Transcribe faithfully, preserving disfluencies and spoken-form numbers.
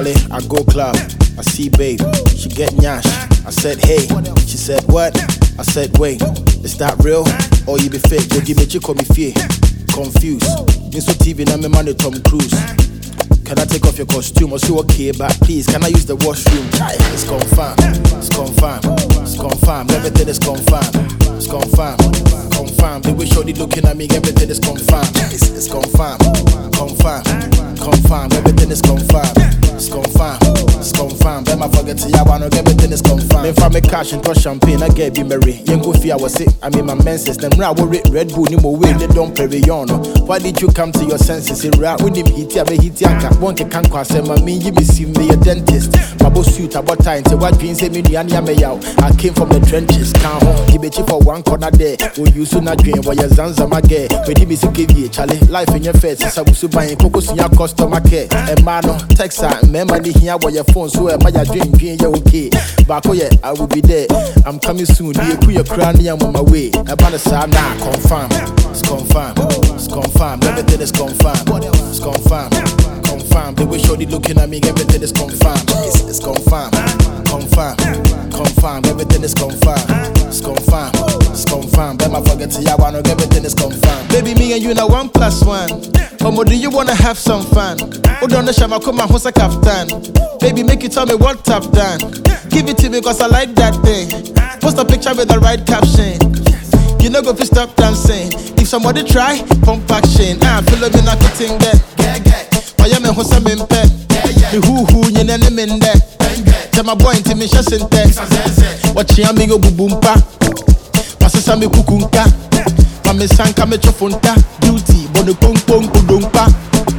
Charlie, I go club, I see babe, she get nyash. I said hey, she said what? I said wait, is that real? Or you be fake? Would you make you call me fear? Confused. Miss T V, now me man Tom Cruise. Can I take off your costume or so okay? But please, can I use the washroom? It's confirmed, it's confirmed, it's confirmed. Everything is confirmed, it's confirmed, confirmed. The way shorty looking at me, everything is confirmed. It's, it's confirmed, confirmed, confirmed. Everything is confirmed, it's confirmed, it's confirmed. Then I forget to ya one, everything is confirmed. If I make cash and crush champagne, I get be merry. Young go fear was it. I mean my menses. Them rap will Red Bull, no more way. They don't play on. Why did you come to your senses? In rap with him, hit ya, hit ya. One can cross him, I mean, you be see me a dentist. My boss suit about time, so what dreams me, I came from the trenches, can't home. He bet you for one corner there. Will you soon not dream while your Zanza Magay? When you miss a give you, Charlie, life in your face. I was buying cocos in your customer care. And mano, Texas, remember the here where your phone, so my dream, dream, you're okay. Back oh yeah, I will be there. I'm coming soon, you put your crown, I'm on my way. About the side now, confirm, it's confirmed, it's confirmed, everything is confirmed, it's confirmed. Confirmed. The way shorty looking at me, everything is confirmed. It's, it's confirmed, confirmed, confirmed. Everything is confirmed. It's confirmed, it's confirmed. Then I forget to ya one, everything is confirmed. Baby, me and you now one plus one. Omo, do you wanna have some fun? Hold on the shama, come on, who's a captain? Baby, make you tell me what I've done. Give it to me cause I like that thing. Post a picture with the right caption. You know go fi stop dancing. If somebody try, pump action. Ah, feel me not getting that. I am a Hosa Mimpe. The who who you name in there. Tell my boy to me shassin text. Watch your amigo bubumpa. Passa me kukunka. Mame sanka me chofunta. Beauty, bono pong pong kudumpa.